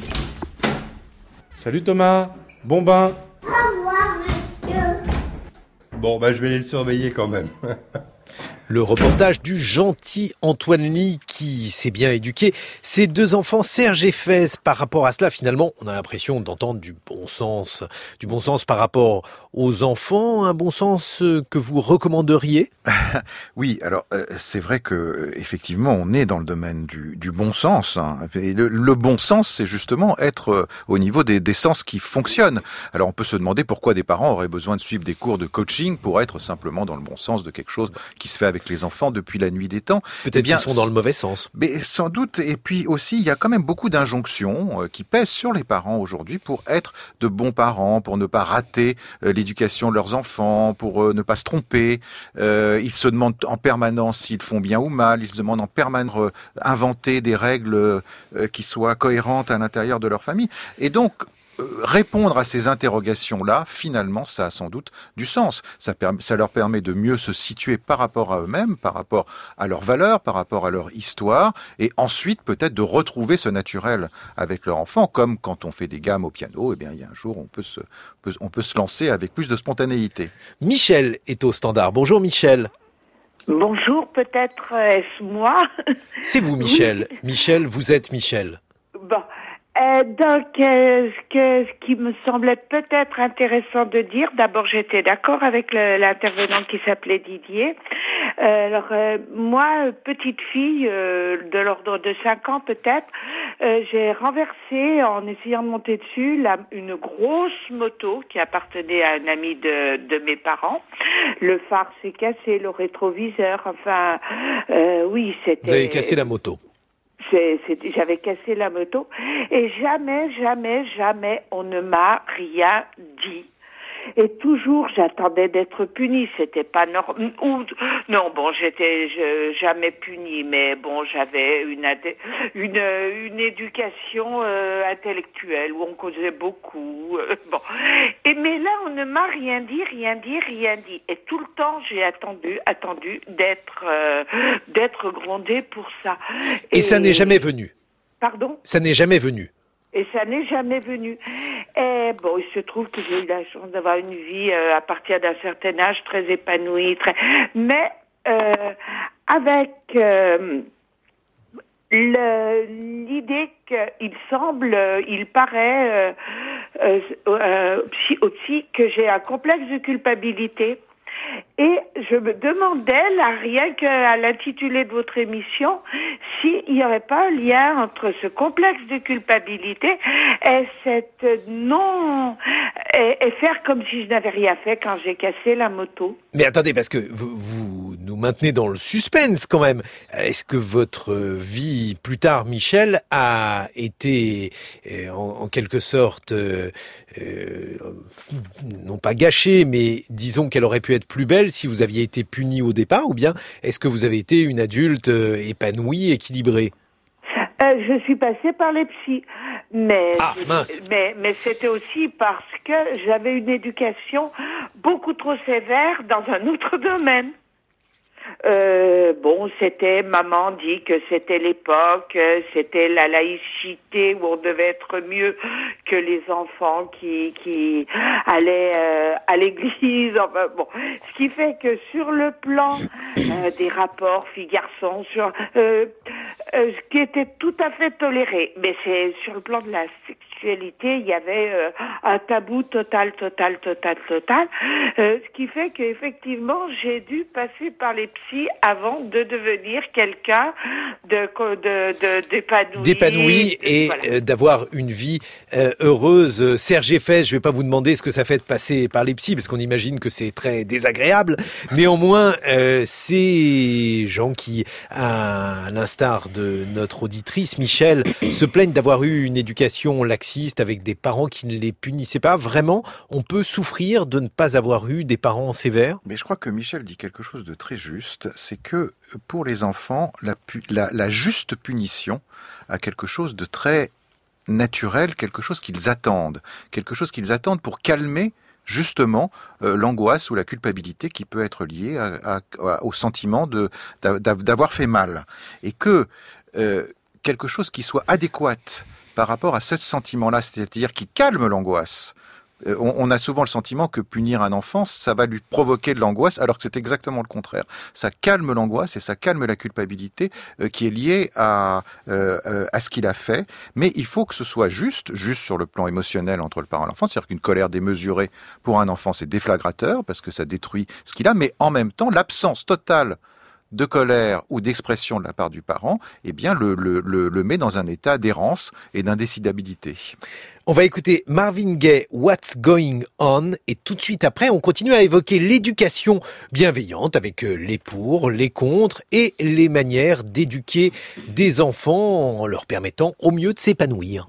Salut Thomas, bon bain. Au revoir, monsieur. Bon, bah je vais aller le surveiller quand même. Le reportage du gentil Antoine Ly qui s'est bien éduqué. Ses deux enfants, Serge et Fès, par rapport à cela, finalement, on a l'impression d'entendre du bon sens. Du bon sens par rapport aux enfants, un bon sens que vous recommanderiez ? Oui, alors euh, c'est vrai que effectivement, on est dans le domaine du, du bon sens. Hein. Et le, le bon sens, c'est justement être euh, au niveau des, des sens qui fonctionnent. Alors on peut se demander pourquoi des parents auraient besoin de suivre des cours de coaching pour être simplement dans le bon sens de quelque chose qui se fait avec les enfants depuis la nuit des temps. Peut-être eh bien, qu'ils sont dans le mauvais sens. Mais sans doute. Et puis aussi, il y a quand même beaucoup d'injonctions euh, qui pèsent sur les parents aujourd'hui pour être de bons parents, pour ne pas rater euh, l'éducation de leurs enfants, pour euh, ne pas se tromper. Euh, ils se demandent en permanence s'ils font bien ou mal. Ils se demandent en permanence euh, inventer des règles euh, qui soient cohérentes à l'intérieur de leur famille. Et donc, répondre à ces interrogations-là, finalement, ça a sans doute du sens. Ça, permet, ça leur permet de mieux se situer par rapport à eux-mêmes, par rapport à leurs valeurs, par rapport à leur histoire, et ensuite peut-être de retrouver ce naturel avec leur enfant, comme quand on fait des gammes au piano, eh bien, il y a un jour, on peut se, peut, on peut se lancer avec plus de spontanéité. Michel est au standard. Bonjour Michel. Bonjour, peut-être est-ce moi? C'est vous Michel. Oui. Michel, vous êtes Michel. Bon. Euh, donc, euh, ce, que, ce qui me semblait peut-être intéressant de dire, d'abord j'étais d'accord avec le, l'intervenant qui s'appelait Didier. Euh, alors, euh, moi, petite fille euh, de l'ordre de cinq ans peut-être, euh, j'ai renversé en essayant de monter dessus la, une grosse moto qui appartenait à un ami de, de mes parents. Le phare s'est cassé, le rétroviseur, enfin, euh, oui, c'était... Vous avez cassé la moto. C'est, c'est, j'avais cassé la moto et jamais, jamais, jamais on ne m'a rien dit. Et toujours, j'attendais d'être punie. C'était pas normal. Non, bon, j'étais je, jamais punie, mais bon, j'avais une une une éducation euh, intellectuelle où on causait beaucoup. Euh, bon, et mais là, on ne m'a rien dit, rien dit, rien dit. Et tout le temps, j'ai attendu, attendu d'être euh, d'être grondée pour ça. Et, et ça n'est jamais venu. Pardon ? Ça n'est jamais venu. Et ça n'est jamais venu. Et bon, il se trouve que j'ai eu la chance d'avoir une vie euh, à partir d'un certain âge très épanouie, très. Mais euh, avec euh, le, l'idée qu'il semble, euh, il paraît euh, euh, euh, aussi que j'ai un complexe de culpabilité. Et je me demandais, là, rien qu'à l'intitulé de votre émission, s'il n'y aurait pas un lien entre ce complexe de culpabilité et cette non... Et, et faire comme si je n'avais rien fait quand j'ai cassé la moto. Mais attendez, parce que vous, vous nous maintenez dans le suspense quand même. Est-ce que votre vie, plus tard, Michel, a été euh, en, en quelque sorte, euh, euh, non pas gâchée, mais disons qu'elle aurait pu être plus belle si vous aviez été puni au départ, ou bien est-ce que vous avez été une adulte euh, épanouie, équilibrée ? Euh, je suis passée par les psys, mais, ah, mince. mais mais c'était aussi parce que j'avais une éducation beaucoup trop sévère dans un autre domaine. Euh, bon, c'était, maman dit que c'était l'époque, c'était la laïcité où on devait être mieux que les enfants qui qui allaient euh, à l'église. Enfin bon, ce qui fait que sur le plan euh, des rapports filles-garçons, sur euh, euh, ce qui était tout à fait toléré, mais c'est sur le plan de la sexualité, il y avait euh, un tabou total, total, total, total. Euh, ce qui fait qu'effectivement, j'ai dû passer par les psy avant de devenir quelqu'un de, de, de, d'épanoui. D'épanoui et voilà. euh, d'avoir une vie euh, heureuse. Serge Effès, je ne vais pas vous demander ce que ça fait de passer par les psys, parce qu'on imagine que c'est très désagréable. Néanmoins, euh, ces gens qui, à l'instar de notre auditrice Michel, se plaignent d'avoir eu une éducation laxiste avec des parents qui ne les punissaient pas. Vraiment, on peut souffrir de ne pas avoir eu des parents sévères ? Mais je crois que Michel dit quelque chose de très juste, c'est que pour les enfants, la, pu- la, la juste punition a quelque chose de très naturel, quelque chose qu'ils attendent, quelque chose qu'ils attendent pour calmer justement euh, l'angoisse ou la culpabilité qui peut être liée à, à, à, au sentiment de, d'avoir fait mal. Et que euh, quelque chose qui soit adéquat par rapport à ce sentiment-là, c'est-à-dire qui calme l'angoisse. On, on a souvent le sentiment que punir un enfant, ça va lui provoquer de l'angoisse, alors que c'est exactement le contraire. Ça calme l'angoisse et ça calme la culpabilité euh, qui est liée à, euh, euh, à ce qu'il a fait. Mais il faut que ce soit juste, juste sur le plan émotionnel entre le parent et l'enfant. C'est-à-dire qu'une colère démesurée pour un enfant, c'est déflagrateur parce que ça détruit ce qu'il a. Mais en même temps, l'absence totale de colère ou d'expression de la part du parent, eh bien, le, le, le, le met dans un état d'errance et d'indécidabilité. On va écouter Marvin Gaye, What's Going On, et tout de suite après, on continue à évoquer l'éducation bienveillante avec les pour, les contre et les manières d'éduquer des enfants en leur permettant au mieux de s'épanouir.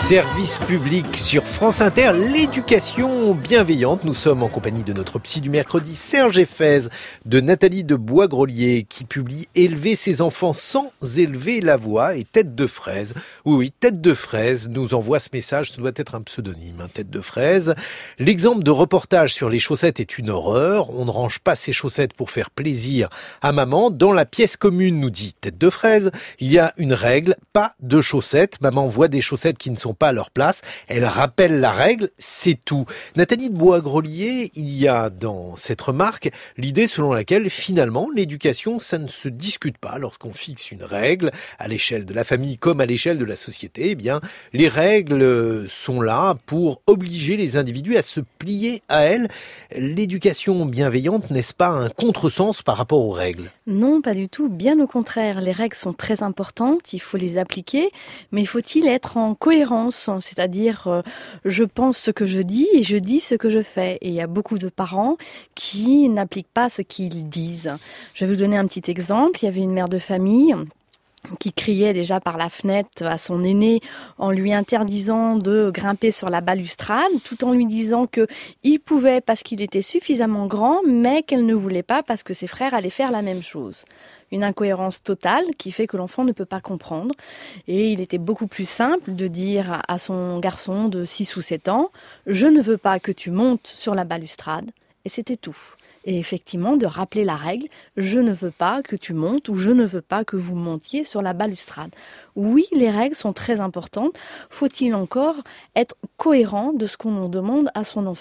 Service public sur France Inter, l'éducation bienveillante. Nous sommes en compagnie de notre psy du mercredi, Serge Effez, de Nathalie de Bois-Grolier, qui publie « Élever ses enfants sans élever la voix » et Tête de fraise. Oui, oui, Tête de fraise nous envoie ce message, ce doit être un pseudonyme, hein, Tête de fraise. L'exemple de reportage sur les chaussettes est une horreur. On ne range pas ses chaussettes pour faire plaisir à maman. Dans la pièce commune, nous dit Tête de fraise, il y a une règle, pas de chaussettes. Maman voit des chaussettes qui ne sont pas à leur place, elle rappelle la règle, c'est tout. Nathalie de Bois-Grolier, il y a dans cette remarque l'idée selon laquelle finalement l'éducation, ça ne se discute pas. Lorsqu'on fixe une règle à l'échelle de la famille comme à l'échelle de la société, eh bien les règles sont là pour obliger les individus à se plier à elles. L'éducation bienveillante, n'est-ce pas un contresens par rapport aux règles ? Non, pas du tout. Bien au contraire, les règles sont très importantes, il faut les appliquer, mais faut-il être en cohérence ? C'est-à-dire, euh, je pense ce que je dis et je dis ce que je fais. Et il y a beaucoup de parents qui n'appliquent pas ce qu'ils disent. Je vais vous donner un petit exemple. Il y avait une mère de famille qui criait déjà par la fenêtre à son aîné en lui interdisant de grimper sur la balustrade, tout en lui disant que il pouvait parce qu'il était suffisamment grand, mais qu'elle ne voulait pas parce que ses frères allaient faire la même chose. Une incohérence totale qui fait que l'enfant ne peut pas comprendre. Et il était beaucoup plus simple de dire à son garçon de six ou sept ans « Je ne veux pas que tu montes sur la balustrade » et c'était tout. Et effectivement, de rappeler la règle « Je ne veux pas que tu montes » ou « Je ne veux pas que vous montiez sur la balustrade ». Oui, les règles sont très importantes. Faut-il encore être cohérent de ce qu'on demande à son enfant ?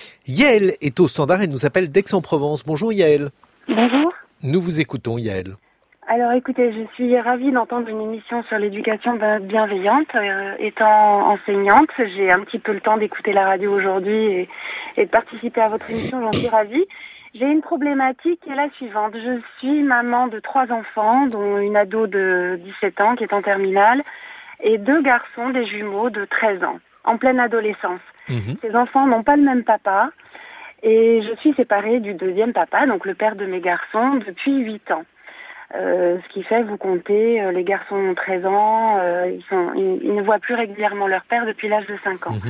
Yael est au standard et nous appelle d'Aix-en-Provence. Bonjour Yael. Bonjour. Nous vous écoutons Yael. Alors écoutez, je suis ravie d'entendre une émission sur l'éducation bienveillante. Euh, étant enseignante, j'ai un petit peu le temps d'écouter la radio aujourd'hui et, et de participer à votre émission, j'en suis ravie. J'ai une problématique qui est la suivante. Je suis maman de trois enfants, dont une ado de dix-sept ans qui est en terminale, et deux garçons, des jumeaux de treize ans, en pleine adolescence. Mmh. Ces enfants n'ont pas le même papa, et je suis séparée du deuxième papa, donc le père de mes garçons, depuis huit ans. Euh, ce qui fait, vous comptez, euh, les garçons ont treize ans, euh, ils, sont, ils, ils ne voient plus régulièrement leur père depuis l'âge de cinq ans. Mmh.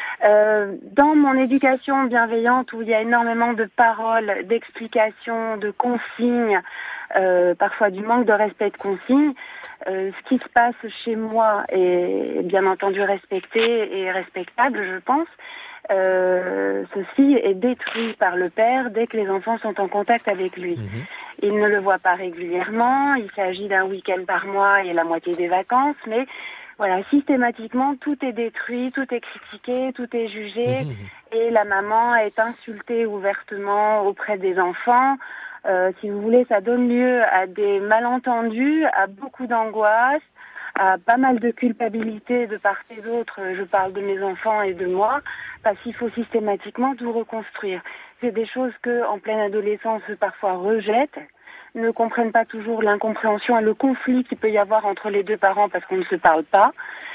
Euh, dans mon éducation bienveillante, où il y a énormément de paroles, d'explications, de consignes, euh, parfois du manque de respect de consignes, euh, ce qui se passe chez moi est bien entendu respecté et respectable, je pense. Euh, ceci est détruit par le père dès que les enfants sont en contact avec lui. Mmh. Il ne le voit pas régulièrement, il s'agit d'un week-end par mois et la moitié des vacances, mais voilà, systématiquement, tout est détruit, tout est critiqué, tout est jugé, mmh. et la maman est insultée ouvertement auprès des enfants. Euh, si vous voulez, ça donne lieu à des malentendus, à beaucoup d'angoisse, à pas mal de culpabilité de part et d'autre. Je parle de mes enfants et de moi, parce qu'il faut systématiquement tout reconstruire. C'est des choses que, en pleine adolescence, parfois rejettent, ne comprennent pas toujours l'incompréhension et le conflit qu'il peut y avoir entre les deux parents parce qu'on ne se parle pas.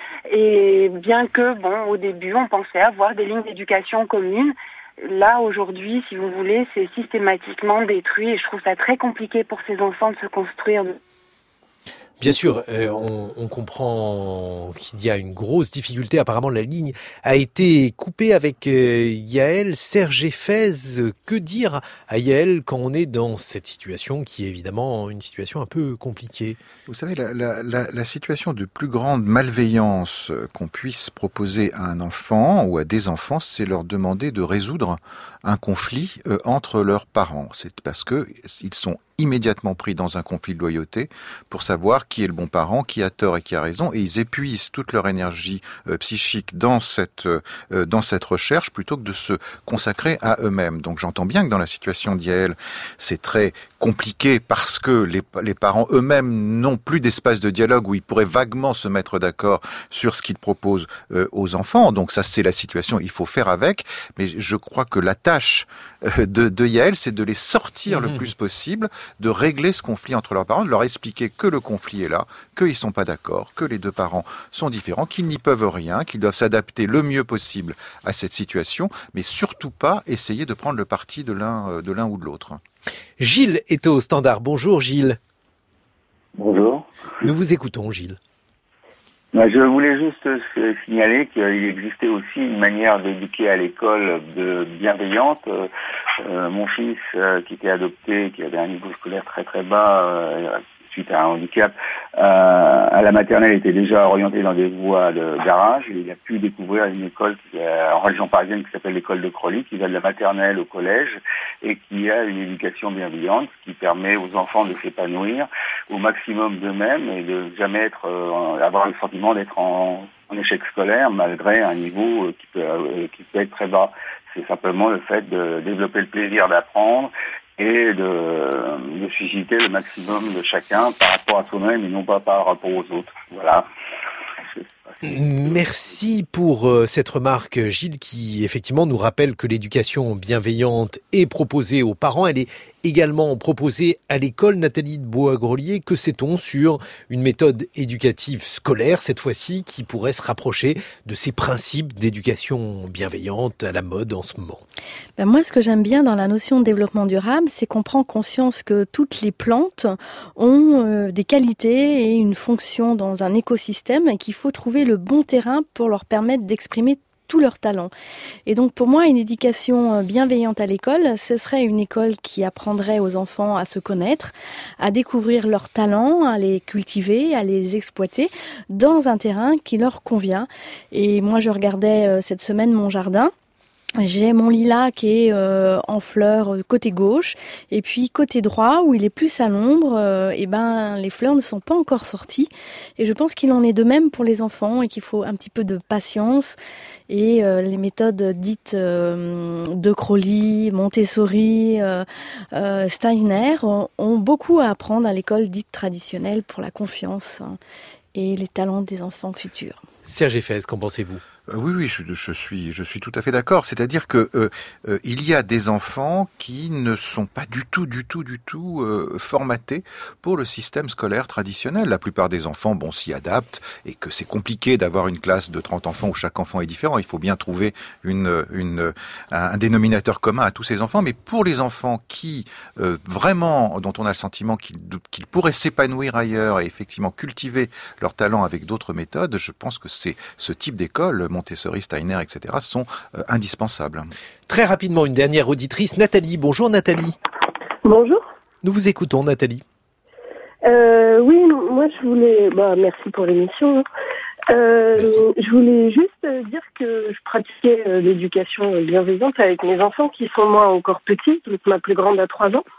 Et bien que, bon, au début, on pensait avoir des lignes d'éducation communes, là, aujourd'hui, si vous voulez, c'est systématiquement détruit et je trouve ça très compliqué pour ces enfants de se construire. Bien sûr, euh, on, on comprend qu'il y a une grosse difficulté. Apparemment, la ligne a été coupée avec euh, Yael. Serge Effez, que dire à Yael quand on est dans cette situation qui est évidemment une situation un peu compliquée ? Vous savez, la, la, la, la situation de plus grande malveillance qu'on puisse proposer à un enfant ou à des enfants, c'est leur demander de résoudre un conflit euh, entre leurs parents. C'est parce que ils sont immédiatement pris dans un conflit de loyauté pour savoir qui est le bon parent, qui a tort et qui a raison, et ils épuisent toute leur énergie euh, psychique dans cette euh, dans cette recherche plutôt que de se consacrer à eux-mêmes. Donc j'entends bien que dans la situation d'Yael, c'est très compliqué parce que les, les parents eux-mêmes n'ont plus d'espace de dialogue où ils pourraient vaguement se mettre d'accord sur ce qu'ils proposent euh, aux enfants. Donc ça, c'est la situation, il faut faire avec. Mais je crois que la tâche euh, de, de Yael, c'est de les sortir mmh. le plus possible, de régler ce conflit entre leurs parents, de leur expliquer que le conflit est là, qu'ils ne sont pas d'accord, que les deux parents sont différents, qu'ils n'y peuvent rien, qu'ils doivent s'adapter le mieux possible à cette situation, mais surtout pas essayer de prendre le parti de l'un, de l'un ou de l'autre. Gilles est au standard. Bonjour Gilles. Bonjour. Nous vous écoutons Gilles. Je voulais juste signaler qu'il existait aussi une manière d'éduquer à l'école de bienveillante. Euh, mon fils, euh, qui était adopté, qui avait un niveau scolaire très très bas euh, suite à un handicap, euh, à la maternelle était déjà orienté dans des voies de garage. Et il a pu découvrir une école qui est en région parisienne qui s'appelle l'école de Crolly, qui va de la maternelle au collège et qui a une éducation bienveillante qui permet aux enfants de s'épanouir au maximum d'eux-mêmes et de jamais être, euh, avoir le sentiment d'être en, en échec scolaire malgré un niveau euh, qui peut, euh, qui peut être très bas. C'est simplement le fait de développer le plaisir d'apprendre et de, de susciter le maximum de chacun par rapport à soi-même et non pas par rapport aux autres. Voilà. Merci pour euh, cette remarque, Gilles, qui effectivement nous rappelle que l'éducation bienveillante est proposée aux parents. Elle est également proposée à l'école. Nathalie de Bois-Grelier, que sait-on sur une méthode éducative scolaire, cette fois-ci, qui pourrait se rapprocher de ces principes d'éducation bienveillante à la mode en ce moment? Ben moi, ce que j'aime bien dans la notion de développement durable, c'est qu'on prend conscience que toutes les plantes ont euh, des qualités et une fonction dans un écosystème et qu'il faut trouver le bon terrain pour leur permettre d'exprimer tous leurs talents. Et donc pour moi, une éducation bienveillante à l'école, ce serait une école qui apprendrait aux enfants à se connaître, à découvrir leurs talents, à les cultiver, à les exploiter dans un terrain qui leur convient. Et moi, je regardais cette semaine mon jardin. J'ai mon lilas qui est euh, en fleurs côté gauche et puis côté droit où il est plus à l'ombre, euh, et ben les fleurs ne sont pas encore sorties et je pense qu'il en est de même pour les enfants et qu'il faut un petit peu de patience et euh, les méthodes dites euh, de Crolly, Montessori, euh, euh, Steiner ont, ont beaucoup à apprendre à l'école dite traditionnelle pour la confiance hein, et les talents des enfants futurs. Serge Effès, qu'en pensez-vous ? Oui, oui, je, je suis, je suis tout à fait d'accord. C'est-à-dire que euh, euh, il y a des enfants qui ne sont pas du tout, du tout, du tout euh, formatés pour le système scolaire traditionnel. La plupart des enfants, bon, s'y adaptent et que c'est compliqué d'avoir une classe de trente enfants où chaque enfant est différent. Il faut bien trouver une, une, un dénominateur commun à tous ces enfants. Mais pour les enfants qui euh, vraiment, dont on a le sentiment qu'ils, qu'ils pourraient s'épanouir ailleurs et effectivement cultiver leur talent avec d'autres méthodes, je pense que c'est ce type d'école, Montessori, Steiner, et cetera, sont euh, indispensables. Très rapidement, une dernière auditrice, Nathalie. Bonjour Nathalie. Bonjour. Nous vous écoutons Nathalie. Euh, oui, moi je voulais... Bah, merci pour l'émission. Euh, je voulais juste dire que je pratiquais euh, l'éducation bienveillante avec mes enfants qui sont moi encore petits, donc ma plus grande a trois ans.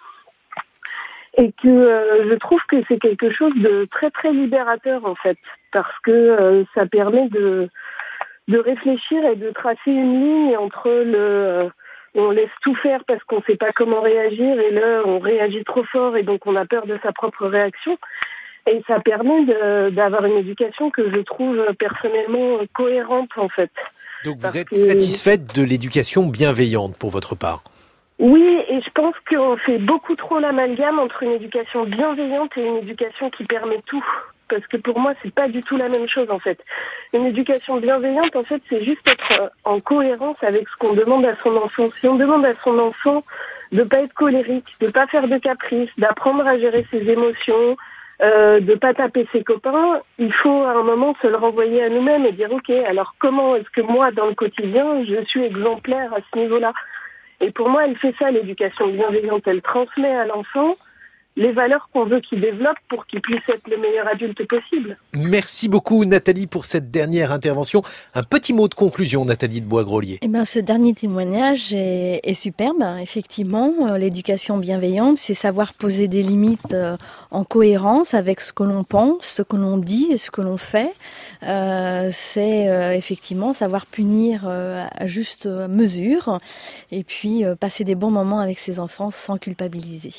Et que euh, je trouve que c'est quelque chose de très très libérateur en fait, parce que euh, ça permet de de réfléchir et de tracer une ligne entre le euh, on laisse tout faire parce qu'on ne sait pas comment réagir et là on réagit trop fort et donc on a peur de sa propre réaction. Et ça permet de, d'avoir une éducation que je trouve personnellement cohérente en fait. Donc vous parce êtes que... satisfaite de l'éducation bienveillante pour votre part ? Oui, et je pense qu'on fait beaucoup trop l'amalgame entre une éducation bienveillante et une éducation qui permet tout. Parce que pour moi, c'est pas du tout la même chose, en fait. Une éducation bienveillante, en fait, c'est juste être en cohérence avec ce qu'on demande à son enfant. Si on demande à son enfant de pas être colérique, de pas faire de caprices, d'apprendre à gérer ses émotions, euh, de pas taper ses copains, il faut à un moment se le renvoyer à nous-mêmes et dire, ok, alors comment est-ce que moi, dans le quotidien, je suis exemplaire à ce niveau-là ? Et pour moi, elle fait ça, l'éducation bienveillante. Elle transmet à l'enfant les valeurs qu'on veut qu'il développe pour qu'il puisse être le meilleur adulte possible. Merci beaucoup Nathalie pour cette dernière intervention. Un petit mot de conclusion, Nathalie de Bois-Grelier. Eh ben, ce dernier témoignage est, est superbe. Effectivement, euh, l'éducation bienveillante, c'est savoir poser des limites euh, en cohérence avec ce que l'on pense, ce que l'on dit et ce que l'on fait. Euh, c'est euh, effectivement savoir punir euh, à juste mesure et puis euh, passer des bons moments avec ses enfants sans culpabiliser.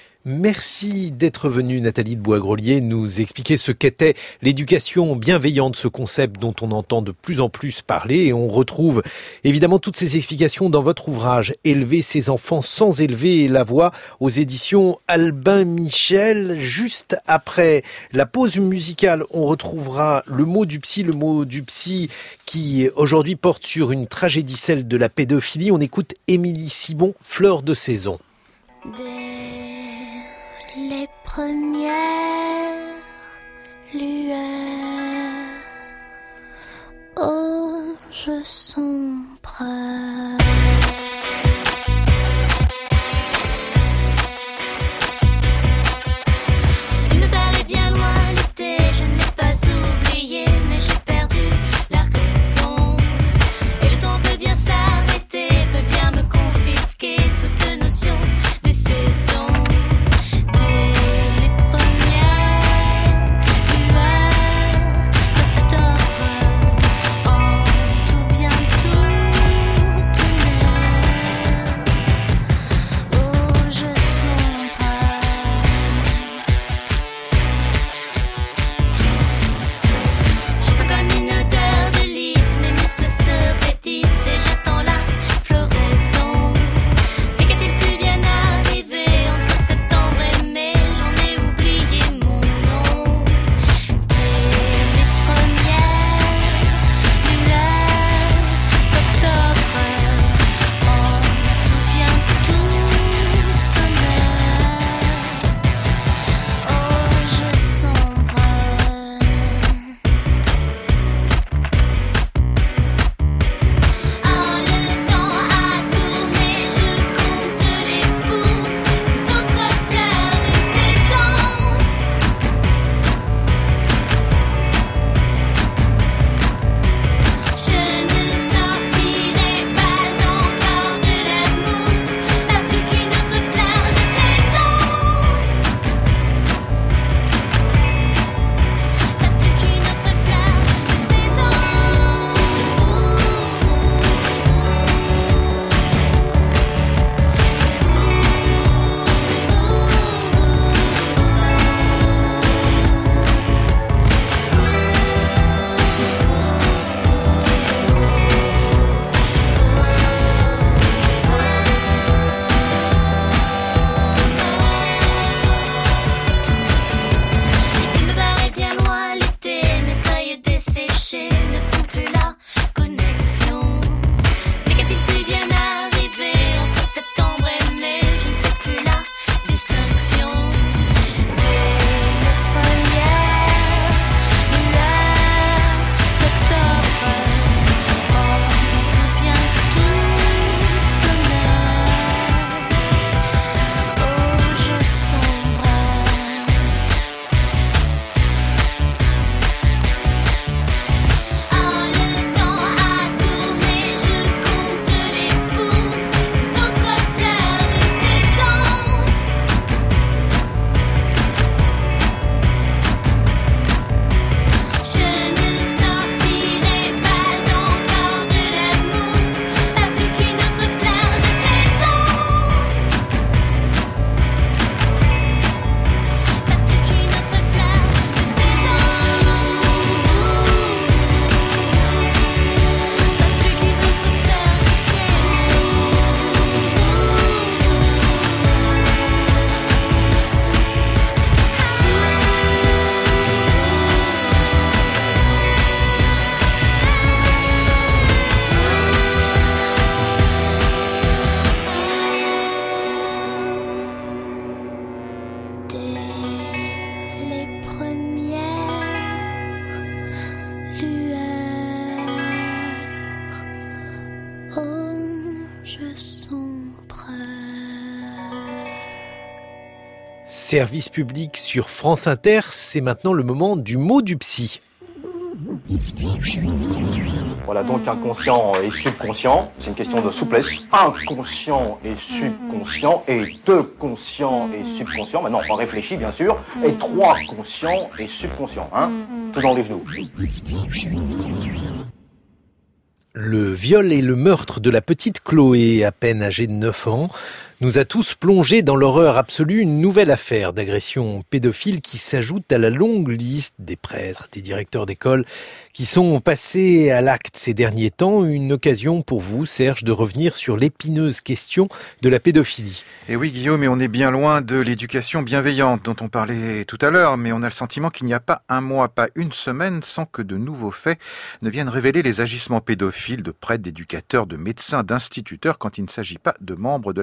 Merci d'être venue, Nathalie de Bois-Grelier, nous expliquer ce qu'était l'éducation bienveillante, ce concept dont on entend de plus en plus parler. Et on retrouve évidemment toutes ces explications dans votre ouvrage « Élever ses enfants sans élever la voix » aux éditions Albin Michel. Juste après la pause musicale, on retrouvera le mot du psy, le mot du psy qui aujourd'hui porte sur une tragédie, celle de la pédophilie. On écoute Émilie Sibon, Fleur de saison. Les premières lueurs je sombre. Il me paraît bien loin l'été, je ne l'ai pas oublié, mais j'ai perdu la raison. Et le temps peut bien s'arrêter, peut bien me confisquer toute notion des saisons. Dès les premières lueurs d'octobre, en tout bien tout tenait. Oh, je sombre. Je sens comme une odeur de lys, mes muscles se vêtissent et j'attends la floraison. Mais qu'a-t-il pu bien arriver entre septembre et mai? J'en ai oublié mon nom. Dès les premières lueurs d'octobre, en tout bien tout tenait. Oh, je sombre. Ah, le temps a tourné, je compte les pouces des autres fleurs de saison. Je ne sortirai pas encore de la mousse, pas plus qu'une autre fleur de saison. Pas plus qu'une autre fleur de saison. Il me paraît bien loin l'été, mes feuilles desséchées ne font plus la connexion. Mais qu'a-t-il pu bien arriver entre septembre et mai? Je ne fais plus la distinction. Dès les premières lueurs d'octobre, en tout bien tout tenait. Oh, je sombre. Ah, le temps a tourné, je compte les pouces des autres fleurs de saison. Je ne sortirai pas encore de la mousse, pas plus qu'une autre fleur de saison. Pas plus qu'une autre fleur de saison. Pas plus qu'une autre fleur de Dès les premières lueurs, oh, je sombre. Service public sur France Inter, c'est maintenant le moment du mot du psy. Voilà, donc inconscient et subconscient, c'est une question de souplesse. Inconscient et subconscient, et deux conscients et subconscients, maintenant on réfléchit bien sûr, et trois conscients et subconscients, hein, tout dans les genoux. Le viol et le meurtre de la petite Chloé, à peine âgée de neuf ans, nous a tous plongés dans l'horreur absolue, une nouvelle affaire d'agression pédophile qui s'ajoute à la longue liste des prêtres, des directeurs d'école qui sont passés à l'acte ces derniers temps. Une occasion pour vous, Serge, de revenir sur l'épineuse question de la pédophilie. Et oui, Guillaume, mais on est bien loin de l'éducation bienveillante dont on parlait tout à l'heure, mais on a le sentiment qu'il n'y a pas un mois, pas une semaine, sans que de nouveaux faits ne viennent révéler les agissements pédophiles de prêtres, d'éducateurs, de médecins, d'instituteurs, quand il ne s'agit pas de membres de la famille.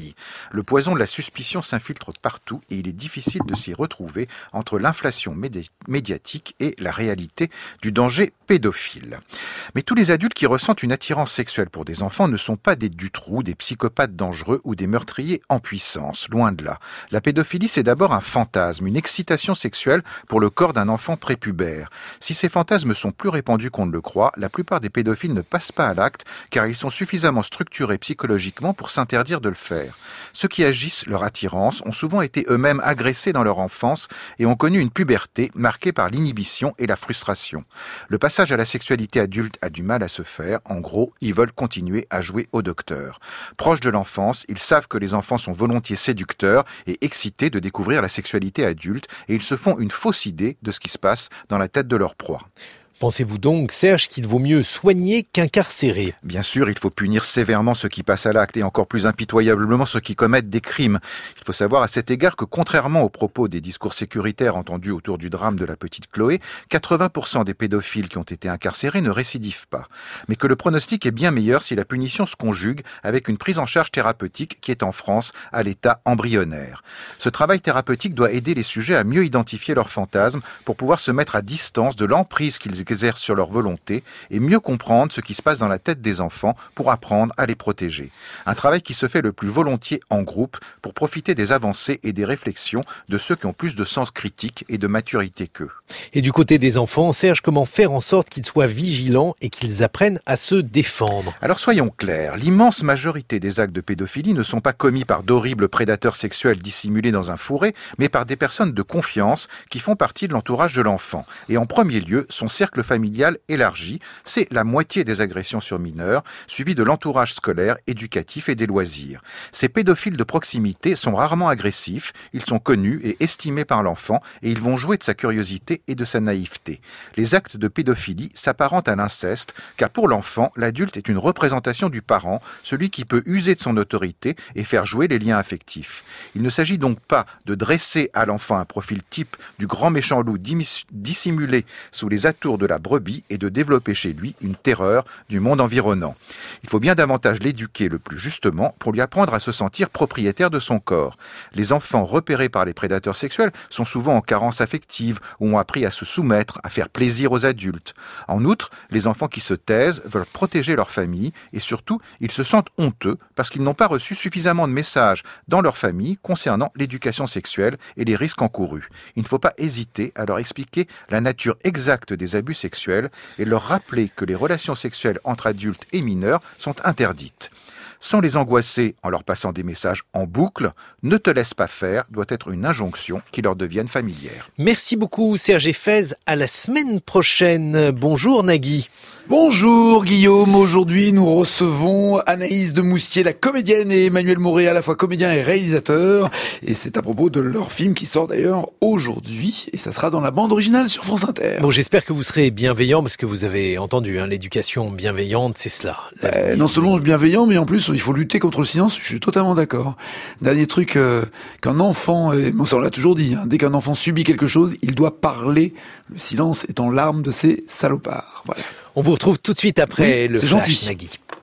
famille. Le poison de la suspicion s'infiltre partout et il est difficile de s'y retrouver entre l'inflation médi- médiatique et la réalité du danger pédophile. Mais tous les adultes qui ressentent une attirance sexuelle pour des enfants ne sont pas des dutroux, des psychopathes dangereux ou des meurtriers en puissance, loin de là. La pédophilie, c'est d'abord un fantasme, une excitation sexuelle pour le corps d'un enfant prépubère. Si ces fantasmes sont plus répandus qu'on ne le croit, la plupart des pédophiles ne passent pas à l'acte car ils sont suffisamment structurés psychologiquement pour s'interdire de le faire. Ceux qui agissent leur attirance ont souvent été eux-mêmes agressés dans leur enfance et ont connu une puberté marquée par l'inhibition et la frustration. Le passage à la sexualité adulte a du mal à se faire. En gros, ils veulent continuer à jouer au docteur. Proches de l'enfance, ils savent que les enfants sont volontiers séducteurs et excités de découvrir la sexualité adulte et ils se font une fausse idée de ce qui se passe dans la tête de leur proie. Pensez-vous donc, Serge, qu'il vaut mieux soigner qu'incarcérer ? Bien sûr, il faut punir sévèrement ceux qui passent à l'acte et encore plus impitoyablement ceux qui commettent des crimes. Il faut savoir à cet égard que contrairement aux propos des discours sécuritaires entendus autour du drame de la petite Chloé, quatre-vingts pour cent des pédophiles qui ont été incarcérés ne récidivent pas. Mais que le pronostic est bien meilleur si la punition se conjugue avec une prise en charge thérapeutique qui est en France à l'état embryonnaire. Ce travail thérapeutique doit aider les sujets à mieux identifier leurs fantasmes pour pouvoir se mettre à distance de l'emprise qu'ils exercent sur leur volonté et mieux comprendre ce qui se passe dans la tête des enfants pour apprendre à les protéger. Un travail qui se fait le plus volontiers en groupe pour profiter des avancées et des réflexions de ceux qui ont plus de sens critique et de maturité qu'eux. Et du côté des enfants, Serge, comment faire en sorte qu'ils soient vigilants et qu'ils apprennent à se défendre ? Alors soyons clairs, l'immense majorité des actes de pédophilie ne sont pas commis par d'horribles prédateurs sexuels dissimulés dans un fourré, mais par des personnes de confiance qui font partie de l'entourage de l'enfant. Et en premier lieu, son cercle familial élargi, c'est la moitié des agressions sur mineurs, suivi de l'entourage scolaire, éducatif et des loisirs. Ces pédophiles de proximité sont rarement agressifs, ils sont connus et estimés par l'enfant et ils vont jouer de sa curiosité et de sa naïveté. Les actes de pédophilie s'apparentent à l'inceste, car pour l'enfant, l'adulte est une représentation du parent, celui qui peut user de son autorité et faire jouer les liens affectifs. Il ne s'agit donc pas de dresser à l'enfant un profil type du grand méchant loup dissimulé sous les atours de la brebis et de développer chez lui une terreur du monde environnant. Il faut bien davantage l'éduquer le plus justement pour lui apprendre à se sentir propriétaire de son corps. Les enfants repérés par les prédateurs sexuels sont souvent en carence affective ou ont appris à se soumettre, à faire plaisir aux adultes. En outre, les enfants qui se taisent veulent protéger leur famille et surtout, ils se sentent honteux parce qu'ils n'ont pas reçu suffisamment de messages dans leur famille concernant l'éducation sexuelle et les risques encourus. Il ne faut pas hésiter à leur expliquer la nature exacte des abus sexuels et leur rappeler que les relations sexuelles entre adultes et mineurs sont interdites. Sans les angoisser en leur passant des messages en boucle, ne te laisse pas faire doit être une injonction qui leur devienne familière. Merci beaucoup Serge Effez, à la semaine prochaine. Bonjour Nagui. Bonjour Guillaume, aujourd'hui nous recevons Anaïs de Moustier, la comédienne, et Emmanuel Mouret, à la fois comédien et réalisateur, et c'est à propos de leur film qui sort d'ailleurs aujourd'hui, et ça sera dans la bande originale sur France Inter. Bon, j'espère que vous serez bienveillant, parce que vous avez entendu, hein, l'éducation bienveillante, c'est cela. Euh, non seulement bienveillant, mais en plus il faut lutter contre le silence, je suis totalement d'accord. Dernier truc, euh, qu'un enfant, et bon, ça on l'a toujours dit, hein, dès qu'un enfant subit quelque chose, il doit parler, le silence étant l'arme de ces salopards. Voilà. On vous retrouve tout de suite après oui, le flash, gentil. Nagui.